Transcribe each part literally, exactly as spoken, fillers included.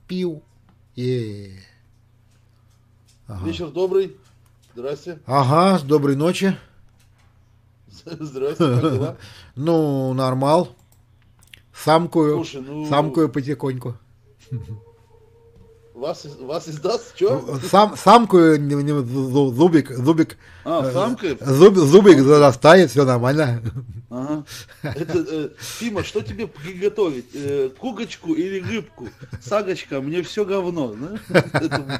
Пиу. Е. Ага. Вечер добрый. Здрасте. Ага, доброй ночи. Здрасте, как дела? Ну, нормал. Самкую. Слушай, ну... Самкую потихоньку. Вас, вас издаст, что? Сам, самкую, не- не- зу- зубик, зубик. А, э, самка? Зуб, зубик зарастает, все нормально. Ага. Это, э, Тима, что тебе приготовить? Э, кугочку или рыбку? Сагочка, мне все говно. Да? Поэтому,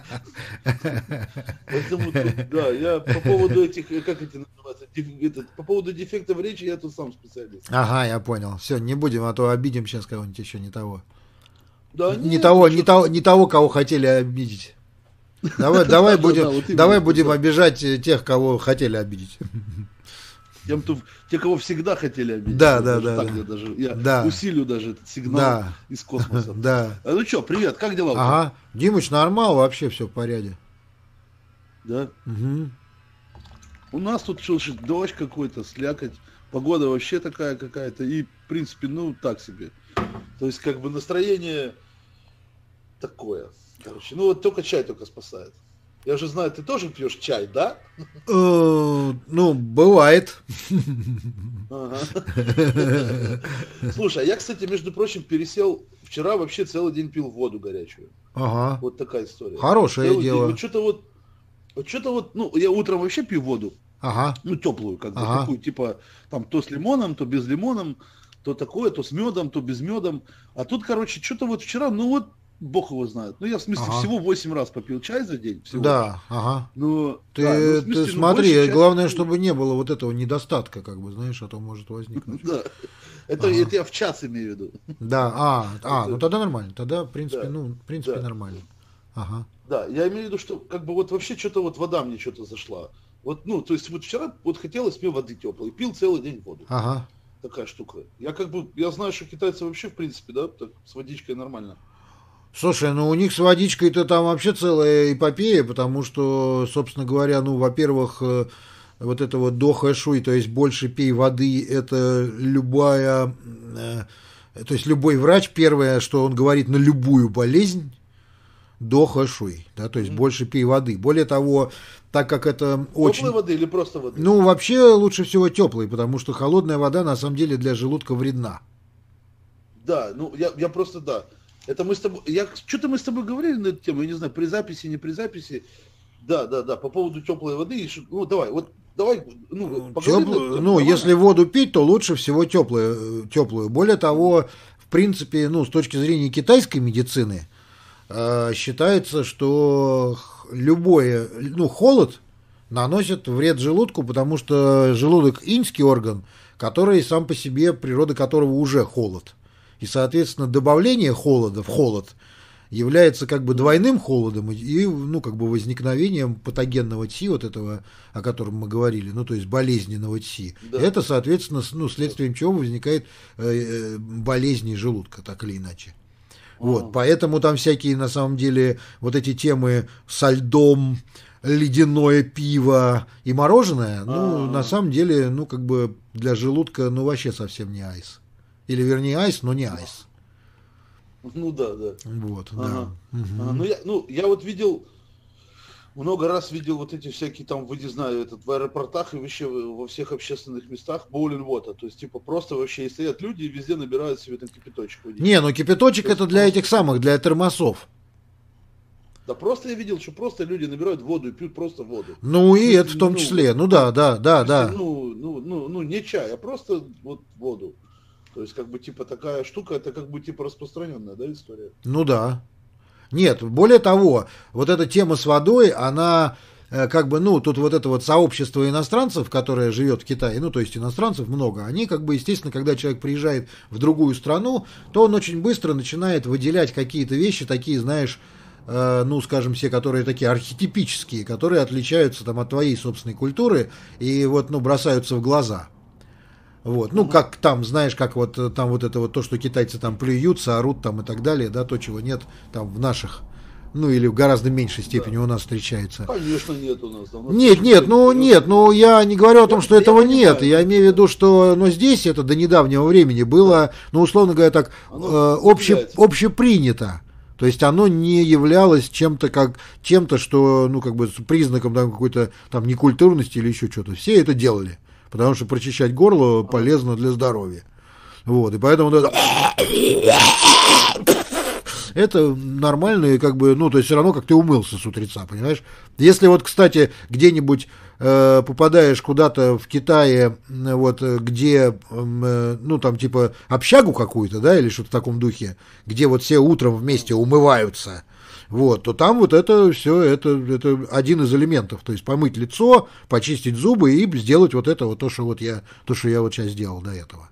поэтому тут, да, я по поводу этих, э, как это называется, деф- этот, по поводу дефектов речи я тут сам специалист. Ага, я понял. Все, не будем, а то обидим сейчас кого-нибудь еще не того. Да, Не нет, того, ну не чё того, ты- не того, кого хотели обидеть. Давай, давай Да, да, будем, да, вот именно, давай вот будем это. обижать э, тех, кого хотели обидеть. Тем, кто, те, кого всегда хотели обидеть. Да, Я да, даже да, так да. Я, даже, я Да. усилю даже этот сигнал Да. из космоса. Да. А, ну что, привет, как дела? у тебя? Ага. Димыч, нормал, вообще все в порядке. Да. Угу. У нас тут слушай, дождь какой-то, слякоть. Погода вообще такая какая-то. И, в принципе, ну, так себе. То есть, как бы настроение такое. Короче, ну вот только чай только спасает. Я же знаю, ты тоже пьешь чай, да? Э, Ну, бывает. Ага. Слушай, а я, кстати, между прочим, пересел. Вчера вообще целый день пил воду горячую. Ага. Вот такая история. Хорошее Целый дело. день. Вот что-то вот, вот что-то вот, ну, я утром вообще пью воду, Ага. ну, теплую, как бы, Ага. такую, типа, там, то с лимоном, то без лимоном, то такое, то с медом, то без медом. А тут, короче, что-то вот вчера, ну, вот, бог его знает. Ну, я, в смысле, Ага. всего восемь раз попил чай за день. Всего. Да, ага. Ну, Ты, да, ну, в ты смысле, ну, смотри, большая часть- главное, чтобы не было вот этого недостатка, как бы, знаешь, а то может возникнуть. Да, это, Ага. это я в час имею в виду. Да, а, а, Это- ну тогда нормально. Тогда, в принципе, Да. ну, в принципе, Да. нормально. Ага. Да, я имею в виду, что как бы вот вообще что-то вот вода мне что-то зашла. Вот, ну, то есть вот вчера вот хотелось мне воды теплой, пил целый день воду. Ага. Такая штука. Я как бы, я знаю, что китайцы вообще, в принципе, да, так, с водичкой нормально. Слушай, ну у них с водичкой-то там вообще целая эпопея, потому что, собственно говоря, ну, во-первых, э, вот это вот до хэшуй, то есть больше пей воды, это любая, э, то есть любой врач, первое, что он говорит на любую болезнь, до хэшуй, да, то есть Мгм. больше пей воды. Более того, так как это очень... Теплой воды или просто воды? Ну, вообще лучше всего теплый, потому что холодная вода на самом деле для желудка вредна. Да, ну я, я просто, да. Это мы с тобой, я, что-то мы с тобой говорили на эту тему, я не знаю, при записи, не при записи. Да, да, да, по поводу теплой воды. и ш- Ну, давай, вот, давай, ну, поговорим на эту Тёплую- тему, ну, нормально? если воду пить, то лучше всего теплую, теплую. Более того, в принципе, ну, с точки зрения китайской медицины, э, считается, что х- любой, ну, холод наносит вред желудку, потому что желудок иньский орган, который сам по себе, природа которого уже холод. И, соответственно, добавление холода в холод является как бы двойным холодом и, и, ну, как бы возникновением патогенного ТСИ, вот этого, о котором мы говорили, ну, то есть болезненного ТСИ. Да. Это, соответственно, с- ну, следствием чего возникает э, э, болезни желудка, так или иначе. Вот, Ага. поэтому там всякие, на самом деле, вот эти темы со льдом, ледяное пиво и мороженое, ну, А. на самом деле, ну, как бы для желудка, ну, вообще совсем не айс. Или, вернее, айс, но не айс. Ну, да, да. Вот, Ага. да. Мгм. Ага, ну, я, ну, я вот видел, много раз видел вот эти всякие там, вы не знаю, этот, в аэропортах и вообще во всех общественных местах боулинг-вота. То есть, типа, просто вообще и стоят люди и везде набирают себе там кипяточек. водички. Не, ну кипяточек То есть это для просто- этих самых, для термосов. Да просто я видел, что просто люди набирают воду и пьют просто воду. Ну и Ну, это в том ну, числе. Ну да, да, да, То есть, да. Ну, ну, ну, ну, не чай, а просто вот воду. То есть, как бы, типа, такая штука, это как бы, типа, распространенная, да, история? Ну да. Нет, более того, вот эта тема с водой, она э, как бы, ну, тут вот это вот сообщество иностранцев, которое живет в Китае, ну, то есть иностранцев много, они как бы, естественно, когда человек приезжает в другую страну, то он очень быстро начинает выделять какие-то вещи, такие, знаешь, э, ну, скажем, все, которые такие архетипические, которые отличаются там от твоей собственной культуры и вот, ну, бросаются в глаза. Вот, ну, как там, знаешь, как вот э, там вот это вот то, что китайцы там плюются, орут там и так далее, да, то, чего нет там в наших, ну, или в гораздо меньшей степени Да. у нас встречается. Конечно, нет у нас. там. У нас Нет, нет, ну, вперед. нет, ну, я не говорю о том, Я- что я этого понимаю. нет, я имею в виду, что, ну, здесь это до недавнего времени было, ну, условно говоря, так, Оно э, обще, является. общепринято, То есть оно не являлось чем-то, как, чем-то, что, ну, как бы признаком там, какой-то там некультурности или еще что-то. Все это делали, потому что прочищать горло полезно для здоровья. Вот, и поэтому вот это... это нормально, как бы, ну, то есть все равно, как ты умылся с утреца, понимаешь? Если вот, кстати, где-нибудь э, попадаешь куда-то в Китае, вот, где, э, ну, там, типа, общагу какую-то, да, или что-то в таком духе, где вот все утром вместе умываются, вот, то там вот это все, это, это один из элементов, то есть помыть лицо, почистить зубы и сделать вот это вот то, что вот я, то, что я вот сейчас сделал до этого.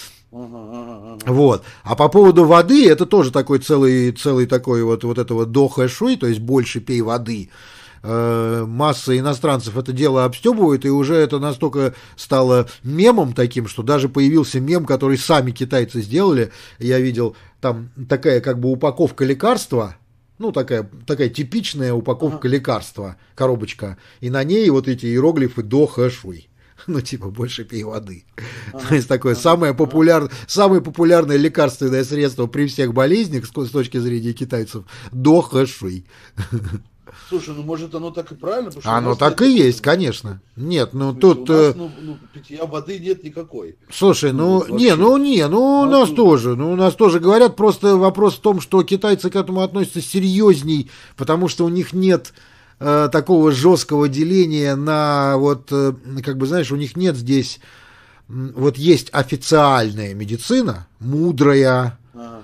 Вот. А по поводу воды, это тоже такой целый, целый такой вот, вот это вот дохэ-шуй, то есть больше пей воды. Э, масса иностранцев это дело обстебывает, и уже это настолько стало мемом таким, что даже появился мем, который сами китайцы сделали. Я видел, там такая как бы упаковка лекарства, ну, такая, такая типичная упаковка ага. лекарства, коробочка, и на ней вот эти иероглифы дохэ-шуй. Ну, типа, больше пей воды. Ага, То есть, такое ага, самое, популяр... самое популярное лекарственное средство при всех болезнях, с точки зрения китайцев, дохэ-шуй. Слушай, ну, может, оно так и правильно? Оно так и есть, конечно. Нет, ну, смысле, тут... У нас, ну, ну, питья воды нет никакой. Слушай, ну, ну не, ну, не, ну, у нас тоже, ну, у нас тоже говорят, просто вопрос в том, что китайцы к этому относятся серьезней, потому что у них нет... такого жесткого деления на вот, как бы, знаешь, у них нет здесь, вот есть официальная медицина, мудрая, ага.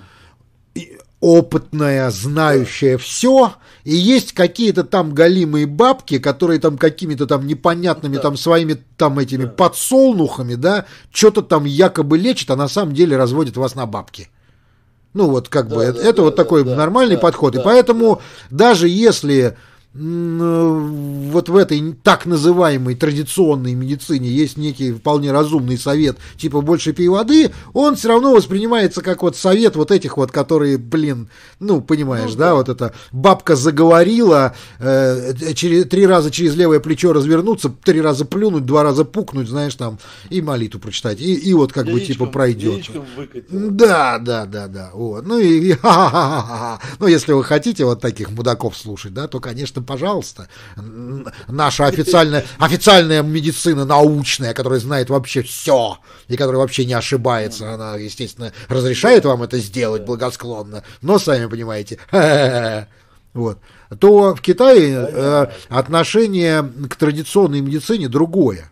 опытная, знающая да. все, и есть какие-то там голимые бабки, которые там какими-то там непонятными да. там своими там этими да. подсолнухами, да, что-то там якобы лечат, а на самом деле разводят вас на бабки. Ну вот как да, бы да, это, да, это вот да, такой да, нормальный да, подход, да, и поэтому да. даже если вот в этой так называемой традиционной медицине есть некий вполне разумный совет, типа больше пей воды, он все равно воспринимается как вот совет вот этих вот, которые, блин, ну, понимаешь, ну, да, да, вот эта бабка заговорила, э, через, три раза через левое плечо развернуться, три раза плюнуть, два раза пукнуть, знаешь, там, и молитву прочитать, и, и вот как яичком, бы типа пройдет. Да, да, да, да, вот, ну и, и ну, если вы хотите вот таких мудаков слушать, да, то, конечно, пожалуйста, наша официальная, официальная медицина научная, которая знает вообще все и которая вообще не ошибается, она, естественно, разрешает вам это сделать благосклонно, но сами понимаете, вот, то в Китае э, отношение к традиционной медицине другое.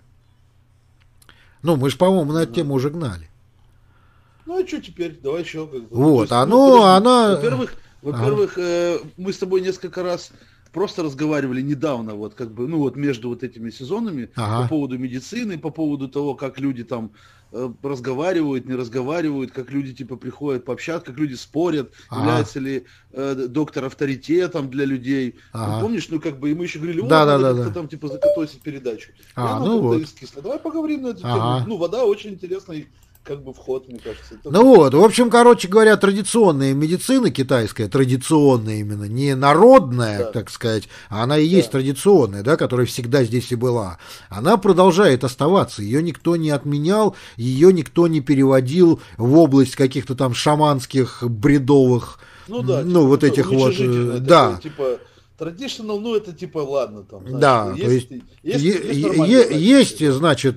Ну, мы же, по-моему, на эту тему уже гнали. Ну, а что теперь? Давай еще. Вот, есть, оно, ну, она... Во-первых, во-первых ага. э, мы с тобой несколько раз просто разговаривали недавно, вот как бы, ну вот между вот этими сезонами ага. по поводу медицины, по поводу того, как люди там э, разговаривают, не разговаривают, как люди типа приходят пообщаться, как люди спорят, ага. является ли э, доктор авторитетом для людей. Ага. Ну, помнишь, ну как бы, и мы еще говорили, о, да, надо да, как-то да. там типа закатосить передачу. А, ну вот. Давай поговорим на эту ага. тему. Ну, вода очень интересная. Как бы вход, мне кажется. Это... Ну вот, в общем, короче говоря, традиционная медицина китайская, традиционная именно, не народная, да. так сказать, а она и есть да. традиционная, да, которая всегда здесь и была. Она продолжает оставаться, ее никто не отменял, ее никто не переводил в область каких-то там шаманских, бредовых, ну, да, ну типа, вот этих вот, да. Такое, типа... Traditional, ну это типа ладно там. Значит, да, есть, то есть есть, есть, есть, есть, значит,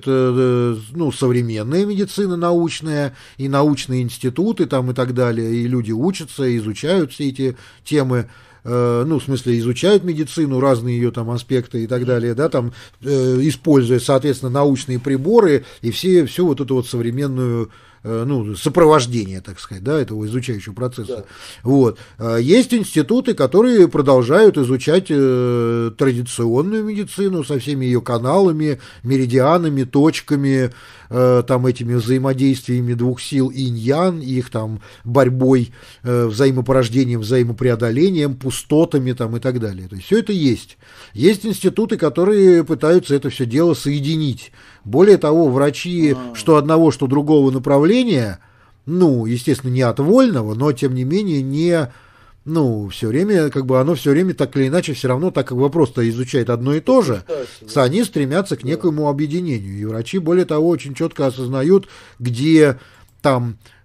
ну, современная медицина научная и научные институты там и так далее, и люди учатся, изучают все эти темы, ну, в смысле, изучают медицину, разные ее там аспекты и так далее, да, там, используя, соответственно, научные приборы и все, всю вот эту вот современную, ну, сопровождение, так сказать, да, этого изучающего процесса. Да. Вот. Есть институты, которые продолжают изучать э, традиционную медицину со всеми ее каналами, меридианами, точками, э, там этими взаимодействиями двух сил инь-ян, их там борьбой, э, взаимопорождением, взаимопреодолением, пустотами там и так далее. То есть все это есть. Есть институты, которые пытаются это все дело соединить. Более того, врачи А-а-а. что одного, что другого направления, ну, естественно, не от вольного, но, тем не менее, не, ну, все время, как бы оно все время так или иначе все равно, так как вопрос-то изучает одно и то же, да. они стремятся к некоему да. объединению. И врачи, более того, очень четко осознают, где там,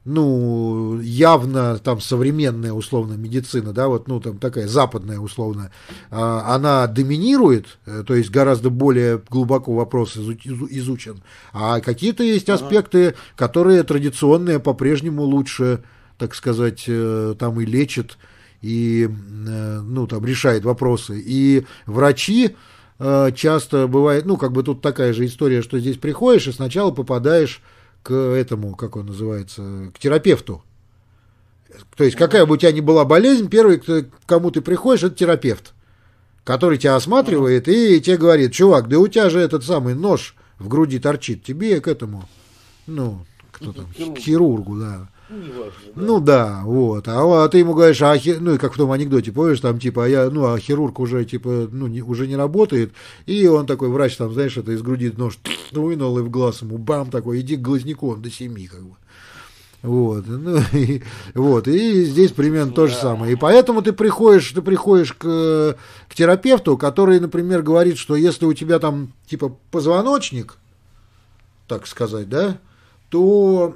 ну, явно там современная условно медицина, да, вот, ну, там такая западная условно, она доминирует, то есть гораздо более глубоко вопрос изучен, а какие-то есть аспекты, которые традиционные по-прежнему лучше, так сказать, там и лечат, и, ну, там решает вопросы, и врачи часто бывает, ну, как бы тут такая же история, что здесь приходишь и сначала попадаешь к этому, как он называется, к терапевту. То есть, какая бы у тебя ни была болезнь, первый, к кому ты приходишь, это терапевт, который тебя осматривает и тебе говорит: чувак, да у тебя же этот самый нож в груди торчит, тебе к этому, ну, кто там, к хирургу, да. Ну, неважно, да. Ну да, вот. А, а ты ему говоришь, а хи... ну и как в том анекдоте, помнишь, там типа, а я, ну, а хирург уже типа, ну, не, уже не работает, и он такой, врач там, знаешь, это из груди нож вынул и в глаз ему, бам, такой, иди к глазнику, он до семи, как бы. Вот, ну, и, вот, и здесь примерно то же самое. И поэтому ты приходишь, ты приходишь к, к терапевту, который, например, говорит, что если у тебя там типа позвоночник, так сказать, да, то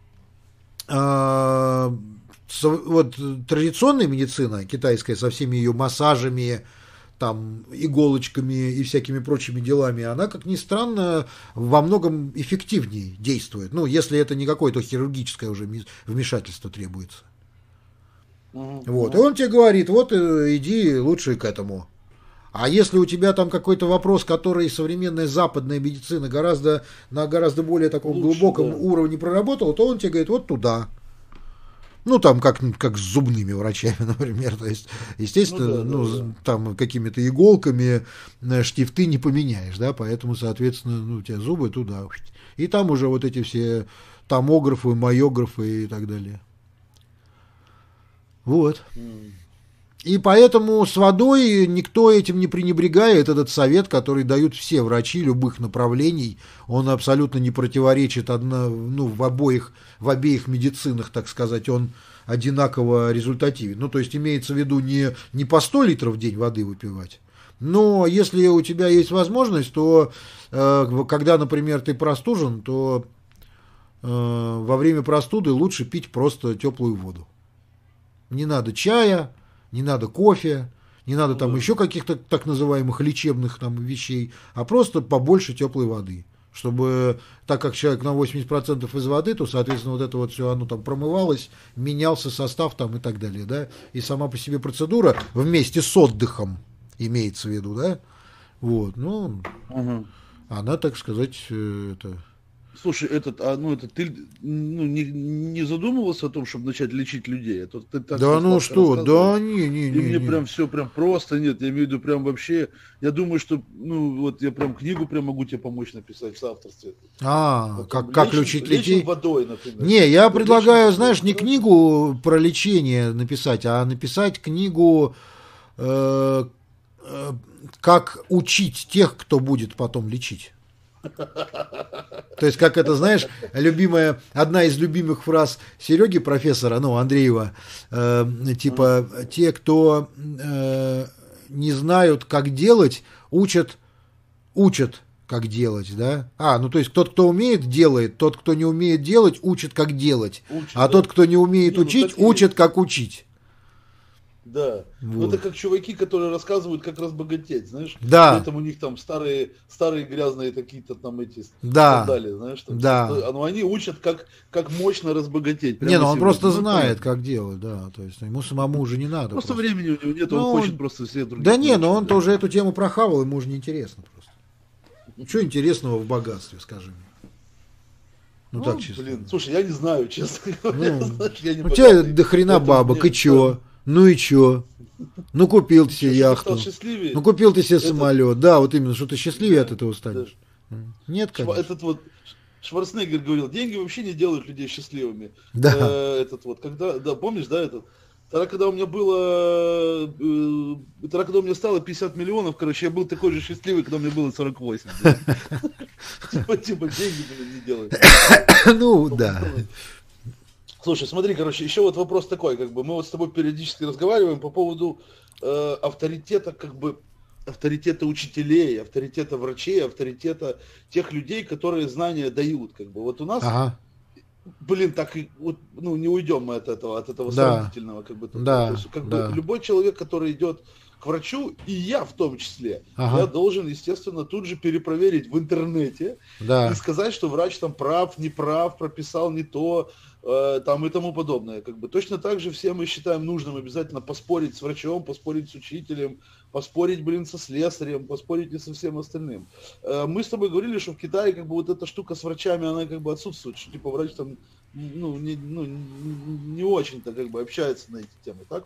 А, вот традиционная медицина китайская со всеми ее массажами, там, иголочками и всякими прочими делами, она, как ни странно, во многом эффективнее действует. Ну, если это не какое-то хирургическое уже вмешательство требуется. Mm-hmm. Вот. И он тебе говорит: вот иди лучше к этому. А если у тебя там какой-то вопрос, который современная западная медицина гораздо, на гораздо более таком лучше, глубоком да. уровне проработала, то он тебе говорит: вот туда. Ну, там, как, как с зубными врачами, например. То есть, естественно, ну, да, ну, да, да. там какими-то иголками штифты не поменяешь, да, поэтому, соответственно, ну, у тебя зубы туда. И там уже вот эти все томографы, майографы и так далее. Вот. Mm. И поэтому с водой никто этим не пренебрегает. Этот совет, который дают все врачи любых направлений, он абсолютно не противоречит одно, ну, в, обоих, в обеих медицинах, так сказать, он одинаково результативен. Ну, то есть имеется в виду не, не по сто литров в день воды выпивать, но если у тебя есть возможность, то э, когда, например, ты простужен, то э, во время простуды лучше пить просто теплую воду. Не надо чая, не надо кофе, не надо там еще каких-то так называемых лечебных там вещей, а просто побольше теплой воды. Чтобы, так как человек на восемьдесят процентов из воды, то, соответственно, вот это вот все, оно там промывалось, менялся состав там и так далее, да. И сама по себе процедура вместе с отдыхом имеется в виду, да. Вот, ну, угу. Она, так сказать, это... Слушай, этот, а, ну, это ты ну, не, не задумывался о том, чтобы начать лечить людей? Это, ты так да ну что, да не, не, не. И мне не. прям все прям просто, нет, я имею в виду прям вообще, я думаю, что, ну, вот я прям книгу прям могу тебе помочь написать в соавторстве. А, вот, как, как лечим, лечить людей? Лечим водой, например. Не, я вот, предлагаю, лечим, знаешь, не книгу про лечение написать, а написать книгу, э, э, как учить тех, кто будет потом лечить. То есть, как это, знаешь, любимая, одна из любимых фраз Сереги, профессора, ну, Андреева, э, типа, те, кто э, не знают, как делать, учат, учат, как делать, да? А, ну, то есть, тот, кто умеет, делает, тот, кто не умеет делать, учит, как делать, учит, а да. тот, кто не умеет не, учить, ну, учит, как учить. Да, вот. Ну это как чуваки, которые рассказывают, как разбогатеть, знаешь? Да. Поэтому у них там старые, старые грязные какие-то там эти да. сандали, знаешь? Там, да. Но они учат, как, как мощно разбогатеть. Не, ну он просто знает, как делать, да. То есть ему самому уже не надо. Просто, просто. времени у него нет, ну, он хочет просто все другие. Да не, но он-то уже эту тему прохавал, ему уже неинтересно просто. Что интересного в богатстве, скажи мне? Ну, ну так честно. Блин, слушай, я не знаю, честно говоря. Ну, знаешь, я не у тебя до хрена бабок, и чё? Ну и чё? Ну купил ты себе яхту. Ну купил ты себе самолет. Да, вот именно, что ты счастливее от этого станешь. Нет, конечно. Этот вот Шварценеггер говорил, деньги вообще не делают людей счастливыми. Да. Этот вот, когда, да, помнишь, да, этот? Тогда, когда у меня было, тогда, когда у меня стало пятьдесят миллионов, короче, я был такой же счастливый, когда у меня было сорок восемь. Типа, типа, деньги не делают. Ну, да. Слушай, смотри, короче, еще вот вопрос такой, как бы мы вот с тобой периодически разговариваем по поводу э, авторитета, как бы авторитета учителей, авторитета врачей, авторитета тех людей, которые знания дают, как бы. Вот у нас, ага. блин, так и вот, ну, не уйдем мы от этого, от этого Да, сравнительного, как бы, такого. да, То есть, как бы, да. любой человек, который идет к врачу, и я в том числе, я Ага, должен, естественно, тут же перепроверить в интернете и да. сказать, что врач там прав, не прав, прописал не то, э, там и тому подобное. Как бы. Точно так же все мы считаем нужным обязательно поспорить с врачом, поспорить с учителем, поспорить, блин, со слесарем, поспорить и со всем остальным. Э, мы с тобой говорили, что в Китае как бы вот эта штука с врачами, она как бы отсутствует, что типа врач там ну, не, ну, не очень-то как бы общается на эти темы, так?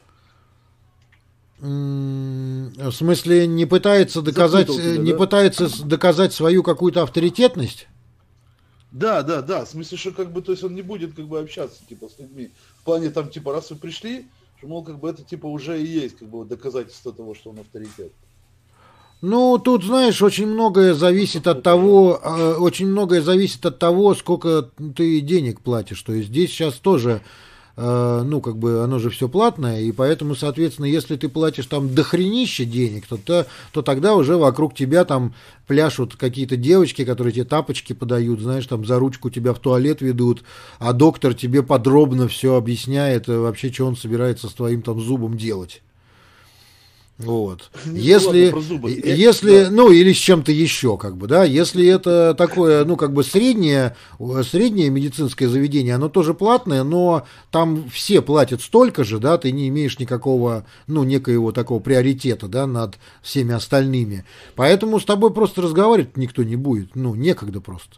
М, В смысле, не пытается доказать, Запутал э, тебя, не да? пытается с- доказать свою какую-то авторитетность? Да, да, да, в смысле, что как бы, то есть он не будет как бы общаться, типа, с людьми. В плане там, типа, раз вы пришли, что, мол, как бы это, типа, уже и есть, как бы, вот доказательство того, что он авторитет. Ну, тут, знаешь, очень многое зависит от Что-то, да? того, э, очень многое зависит от того, сколько ты денег платишь. То есть здесь сейчас тоже, э, ну, как бы, оно же все платное, и поэтому, соответственно, если ты платишь там дохренища денег, то, то, то тогда уже вокруг тебя там пляшут какие-то девочки, которые тебе тапочки подают, знаешь, там за ручку тебя в туалет ведут, а доктор тебе подробно все объясняет, э, вообще, что он собирается с твоим там зубом делать. Вот. Ну ладно, Если, про зубы. Я- если, да. ну, или с чем-то еще, как бы, да, если это такое, ну, как бы среднее, э, среднее медицинское заведение, оно тоже платное, но там все платят столько же, да, ты не имеешь никакого, ну, некоего такого приоритета, да, над всеми остальными. Поэтому с тобой просто разговаривать никто не будет, ну, некогда просто.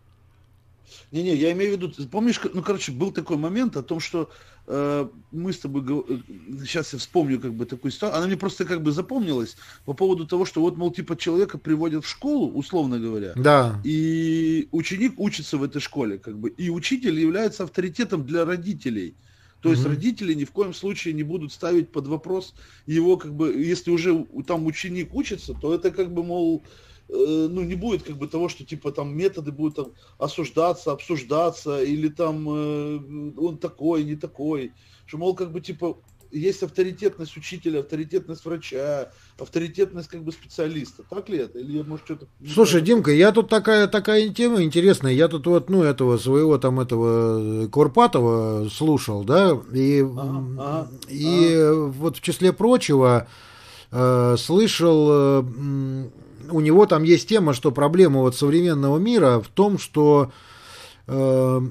Не-не, я имею в виду, ты помнишь, как- ну, короче, был такой момент о том, что э, мы с тобой, гов- э, сейчас я вспомню как бы такую ситуацию, она мне просто как бы запомнилась по поводу того, что вот, мол, типа человека приводят в школу, условно говоря, Да. и ученик учится в этой школе, как бы, и учитель является авторитетом для родителей. То есть Мгм. родители ни в коем случае не будут ставить под вопрос его, как бы, если уже у- там ученик учится, то это как бы, мол, э, ну, не будет как бы того, что типа там методы будут там осуждаться, обсуждаться, или там э, он такой, не такой. Что, мол, как бы типа есть авторитетность учителя, авторитетность врача, авторитетность как бы специалиста. Так ли это? Или я, может, что-то Слушай, неправильно Димка, понял? я тут такая, такая тема интересная. Я тут вот, ну, этого своего там этого Курпатова слушал, да, и, Ага, м, ага, ага. и вот в числе прочего э, слышал, э, м, у него там есть тема, что проблема вот современного мира в том, что э,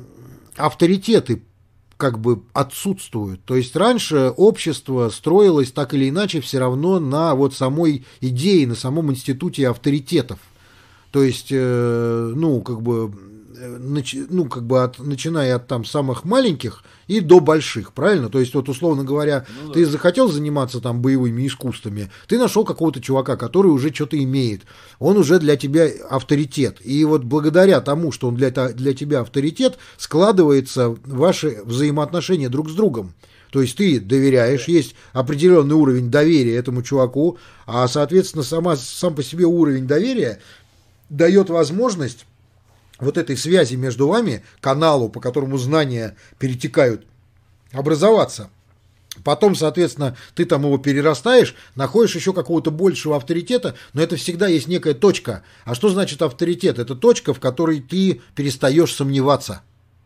авторитеты как бы отсутствуют. То есть раньше общество строилось так или иначе все равно на вот самой идее, на самом институте авторитетов. То есть, э, ну, как бы, э, нач- ну, как бы от, начиная от там самых маленьких и до больших, правильно? То есть, вот, условно говоря, Ну ты да. захотел заниматься там боевыми искусствами, ты нашел какого-то чувака, который уже что-то имеет, он уже для тебя авторитет. И вот благодаря тому, что он для, та- для тебя авторитет, складывается ваши взаимоотношения друг с другом. То есть ты доверяешь, есть определенный уровень доверия этому чуваку, а, соответственно, сама, сам по себе уровень доверия дает возможность вот этой связи между вами, каналу, по которому знания перетекают, образоваться. Потом, соответственно, ты там его перерастаешь, находишь еще какого-то большего авторитета, но это всегда есть некая точка. А что значит авторитет? Это точка, в которой ты перестаешь сомневаться.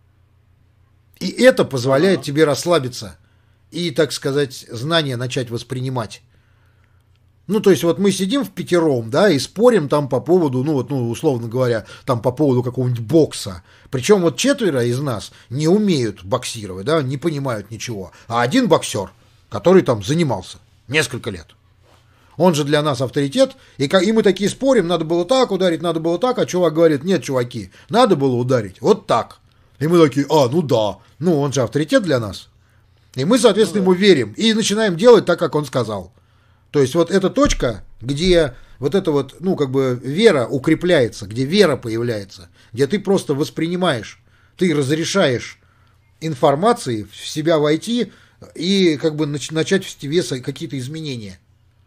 И это позволяет Ага. тебе расслабиться и, так сказать, знания начать воспринимать. Ну, то есть, вот мы сидим в пятером, да, и спорим там по поводу, ну, вот, ну, условно говоря, там по поводу какого-нибудь бокса. Причем вот четверо из нас не умеют боксировать, да, не понимают ничего. А один боксер, который там занимался несколько лет. Он же для нас авторитет, и, и мы такие спорим, надо было так ударить, надо было так, а чувак говорит, нет, чуваки, надо было ударить вот так. И мы такие, а, ну да, ну он же авторитет для нас. И мы, Ну соответственно, ему да. верим и начинаем делать так, как он сказал. То есть вот эта точка, где вот эта вот, ну, как бы вера укрепляется, где вера появляется, где ты просто воспринимаешь, ты разрешаешь информации в себя войти и как бы нач- начать в тебе со- какие-то изменения.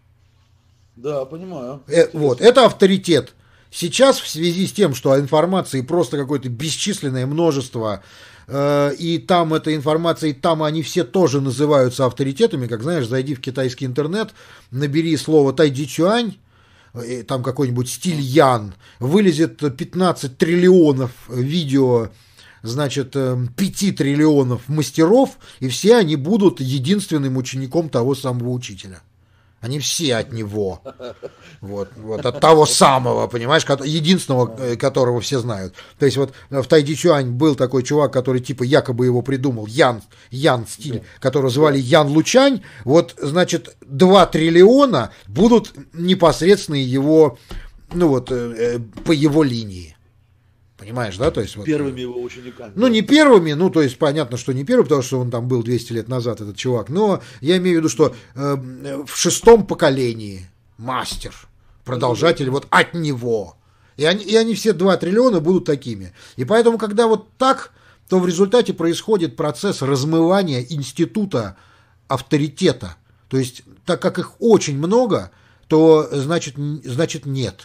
Да, понимаю. Э, вот, Интересно. это авторитет. Сейчас в связи с тем, что информации просто какое-то бесчисленное множество, э, и там эта информация, и там они все тоже называются авторитетами, как знаешь, зайди в китайский интернет, набери слово тайдичуань, э, там какой-нибудь стиль Ян, вылезет пятнадцать триллионов видео значит, пяти триллионов мастеров, и все они будут единственным учеником того самого учителя. Они все от него. Вот, вот от того самого, понимаешь, единственного, которого все знают. То есть вот в Тайдичуань был такой чувак, который типа якобы его придумал, Ян, Ян стиль, которого звали Ян Лучань. Вот, значит, два триллиона будут непосредственно его, ну вот, по его линии. Понимаешь, да? То есть, вот, первыми его учениками. Ну, не первыми, ну, то есть, понятно, что не первый, потому что он там был двести лет назад, этот чувак. Но я имею в виду, что э, в шестом поколении мастер, продолжатель вот от него. И они, и они все два триллиона будут такими. И поэтому, когда вот так, то в результате происходит процесс размывания института авторитета. То есть, так как их очень много, то значит, значит нет.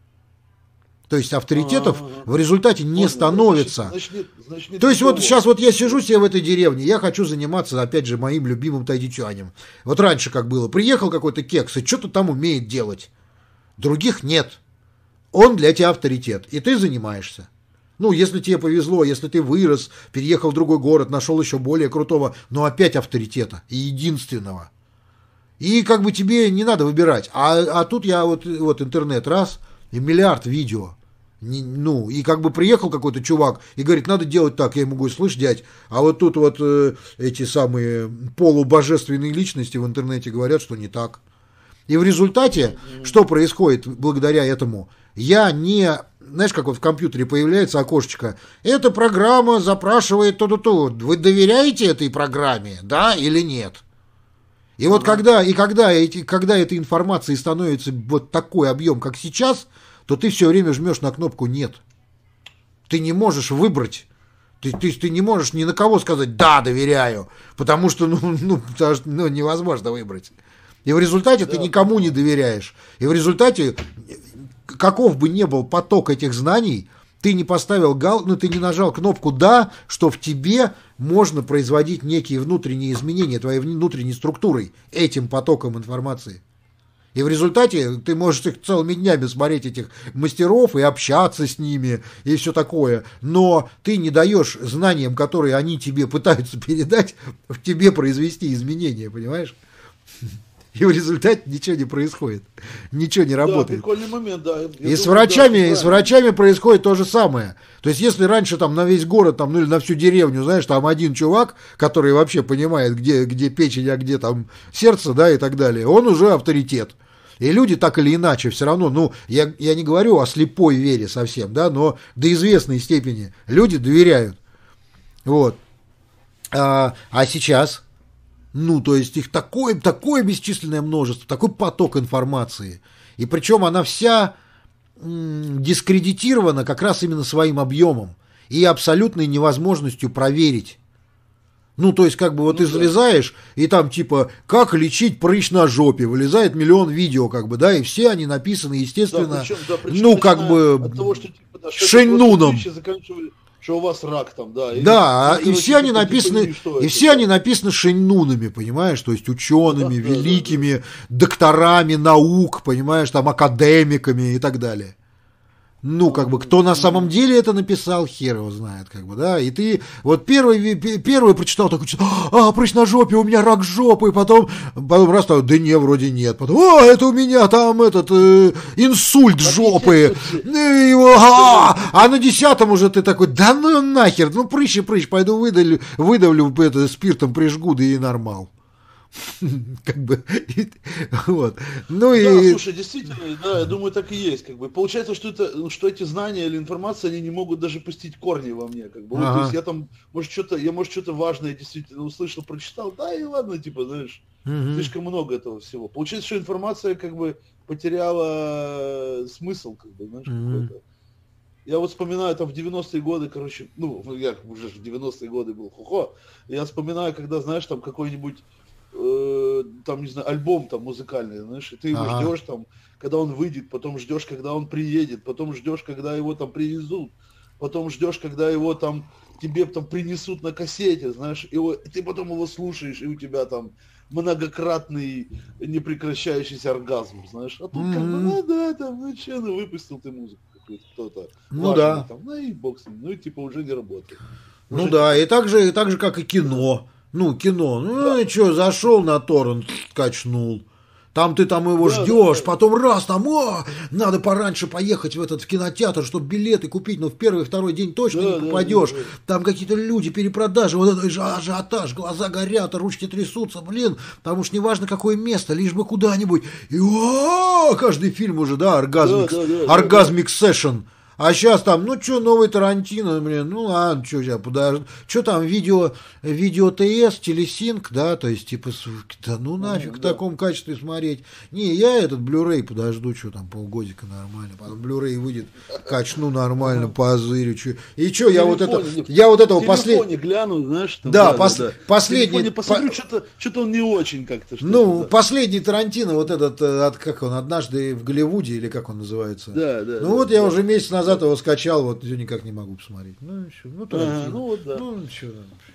То есть авторитетов А-а-а. в результате не Понял, становится. Значит, значит, значит, нет То есть вот сейчас вот я сижу себе в этой деревне, я хочу заниматься, опять же, моим любимым тайдичуанем. Вот раньше как было, приехал какой-то кекс и что-то там умеет делать. Других нет. Он для тебя авторитет, и ты занимаешься. Ну, если тебе повезло, если ты вырос, переехал в другой город, нашел еще более крутого, но опять авторитета и единственного. И как бы тебе не надо выбирать. А, а тут я вот, вот интернет раз, и миллиард видео. Не, ну, и как бы приехал какой-то чувак и говорит, надо делать так. Я ему говорю, слышь, дядь, а вот тут вот э, эти самые полубожественные личности в интернете говорят, что не так. И в результате, что происходит благодаря этому? Я не... Знаешь, как вот в компьютере появляется окошечко. Эта программа запрашивает то-то-то. Вы доверяете этой программе, да или нет? И вот когда, и когда, эти, когда этой информации становится вот такой объем, как сейчас, то ты все время жмешь на кнопку «нет». Ты не можешь выбрать. Ты, ты, ты не можешь ни на кого сказать «да, доверяю», потому что ну, ну, потому что, ну, невозможно выбрать. И в результате да. ты никому не доверяешь. И в результате, каков бы ни был поток этих знаний, ты не поставил гал, ну ты не нажал кнопку «да», что в тебе можно производить некие внутренние изменения твоей внутренней структурой этим потоком информации. И в результате ты можешь их целыми днями смотреть, этих мастеров, и общаться с ними, и все такое. Но ты не даешь знаниям, которые они тебе пытаются передать, в тебе произвести изменения, понимаешь? И в результате ничего не происходит. Ничего не работает. Да, прикольный момент, да. Я и думаю, с врачами, да, и с врачами происходит то же самое. То есть, если раньше там на весь город, там, ну или на всю деревню, знаешь, там один чувак, который вообще понимает, где, где печень, а где там сердце, да, и так далее, он уже авторитет. И люди так или иначе все равно, ну, я, я не говорю о слепой вере совсем, да, но до известной степени люди доверяют. Вот. А, а сейчас... Ну, то есть их такое, такое бесчисленное множество, такой поток информации. И причем она вся м, дискредитирована как раз именно своим объемом и абсолютной невозможностью проверить. Ну, то есть, как бы вот ну, ты да. залезаешь, и там типа, как лечить прыщ на жопе, вылезает миллион видео, как бы, да, и все они написаны, естественно, да, причем, да, причем, ну, как бы, того, что, типа, да, Шэньнуном. Что у вас рак там, да. Да, и, и, и все они написаны, и все они написаны шэньнунами, понимаешь, то есть учеными, да, великими, да, да, да. докторами наук, понимаешь, там академиками и так далее. Ну, как бы, кто на самом деле это написал, хер его знает, как бы, да, и ты вот первый, первый прочитал, такой, а, прыщ на жопе, у меня рак жопы, потом, потом раз, да не, вроде нет, потом, а, это у меня там этот, э, инсульт жопы, и, а, а на десятом уже ты такой, да ну нахер, ну прыщ и прыщ, пойду выдавлю, выдавлю это, спиртом прижгу, да и нормал. Как бы, вот. Ну да, и... слушай, действительно, да, я думаю, так и есть. Как бы. Получается, что, это, что эти знания или информация, они не могут даже пустить корни во мне. Как бы. Ага. Вот, то есть я там, может, что-то, я, может, что-то важное действительно услышал, прочитал, да, и ладно, типа, знаешь, угу. слишком много этого всего. Получается, что информация, как бы, потеряла смысл, как бы, знаешь, угу. какой-то. Я вот вспоминаю, там, в девяностые годы, короче, ну, я уже в девяностые годы был хо-хо, я вспоминаю, когда, знаешь, там, какой-нибудь там, не знаю, альбом там музыкальный, знаешь, и ты его ага. ждешь там, когда он выйдет, потом ждешь, когда он приедет, потом ждешь, когда его там привезут, потом ждешь, когда его там тебе там принесут на кассете, знаешь, и, и ты потом его слушаешь, и у тебя там многократный непрекращающийся оргазм, знаешь, а тут mm-hmm. как бы, ну да, там, ну че, ну выпустил ты музыку. кто-то Ну важный, да. там, ну и бог с ним, ну и типа уже не работает. Уже Ну да, и так же, и так же, как и кино. Ну, кино. Ну, и что, зашел на торрент, качнул. Там ты там его Да, ждешь, да, да. потом раз там, о, надо пораньше поехать в этот в кинотеатр, чтобы билеты купить, но в первый второй день точно Да, не да, попадешь. да, да. Там какие-то люди, перепродажи, вот это жа- ажиотаж, глаза горят, ручки трясутся, блин, потому что неважно какое место, лишь бы куда-нибудь. И о, каждый фильм уже, да, оргазмик, Да, да, да, да, оргазмик сессион. А сейчас там, ну что, новый Тарантино, блин, ну ладно, что сейчас, подожди. Что там, видео, видео ТС, телесинк, да, то есть, типа, с- да ну нафиг Мгм, в да. таком качестве смотреть. Не, я этот Blu-ray подожду, что там, полгодика нормально, потом Blu-ray выйдет, качну нормально, позырю, чё. И что, я вот это, телефоне, я вот этого в последнего... телефоне гляну, знаешь, там, Да, пос- В последний- телефоне посмотрю, по- что-то, что-то он не очень как-то. что-то, Ну, да. последний Тарантино, вот этот, э, от, как он, «Однажды в Голливуде», или как он называется? Да, да, Ну, да, вот я да. уже месяц назад его скачал, вот я никак не могу посмотреть. Ну, еще, ну, Тарантино. Ага, ну, вот, да. Ну, что.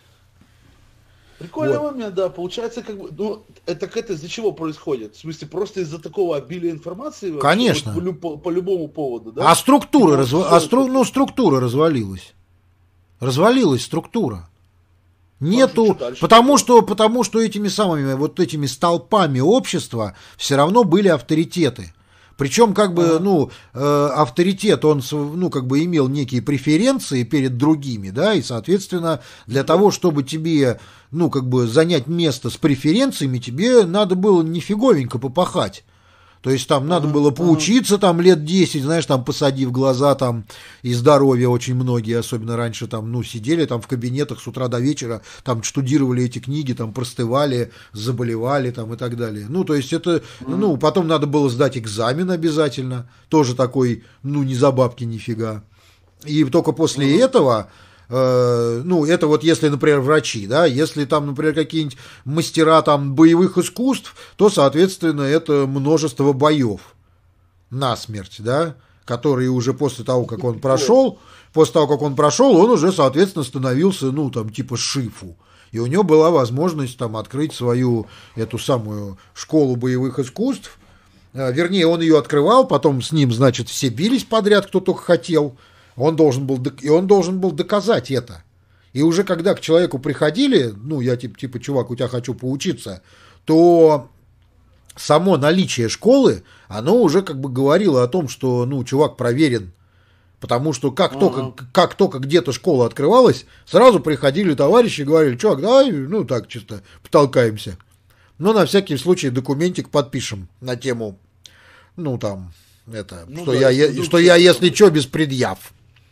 Прикольный Вот. момент, да, получается, как бы, ну, это, это из-за чего происходит? В смысле, просто из-за такого обилия информации? вообще, Конечно. вот по, лю- по- по любому поводу, да? А структура, Типа, разва- всё а стру- это- ну, структура развалилась. Развалилась структура. Нету, что дальше? потому что, потому что этими самыми, вот этими столпами общества все равно были авторитеты. Причем, как бы, Ага. ну, э, авторитет, он, с- ну, как бы имел некие преференции перед другими, да, и, соответственно, для того, чтобы тебе, ну, как бы занять место с преференциями, тебе надо было нифиговенько попахать. То есть там надо Ага, было ага. поучиться там лет десять, знаешь, там посадив глаза там и здоровье очень многие, особенно раньше там, ну, сидели там в кабинетах с утра до вечера, там штудировали эти книги, там простывали, заболевали там и так далее. Ну, то есть это, ну, потом надо было сдать экзамен обязательно, тоже такой, ну, не за бабки нифига. И только после этого, э, ну, это вот если, например, врачи, да, если там, например, какие-нибудь мастера там боевых искусств, то, соответственно, это множество боев насмерть, да, которые уже после того, как он прошел, после того, как он прошел, он уже, соответственно, становился, ну, там, типа шифу. И у него была возможность там открыть свою эту самую школу боевых искусств. Э, Вернее, он ее открывал, потом с ним, значит, все бились подряд, кто только хотел. Он должен был, док- и он должен был доказать это. И уже когда к человеку приходили, ну, я типа, типа, чувак, у тебя хочу поучиться, то само наличие школы, оно уже как бы говорило о том, что, ну, чувак проверен. Потому что как, Ага. только, как только где-то школа открывалась, сразу приходили товарищи и говорили, чувак, давай, ну, так, чисто потолкаемся. Но на всякий случай документик подпишем на тему, ну, там, это, Ну что, да, я, если е- вдруг что я, что-то если что, без предъяв.